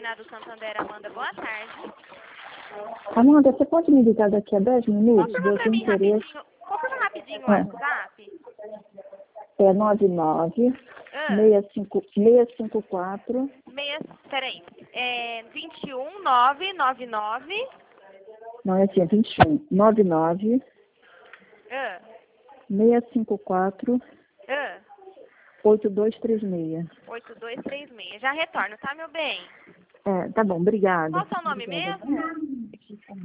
Bernardo Santander, Amanda, boa tarde. Amanda, você pode me ligar daqui a 10 minutos? Confirma pra mim rapidinho. Confirma rapidinho o WhatsApp. É 99 654. Peraí. 21 999. Não, é assim, é 21 99 654 8236. 8236. Já retorno, tá, meu bem? Tá bom, obrigada. Qual o seu nome mesmo?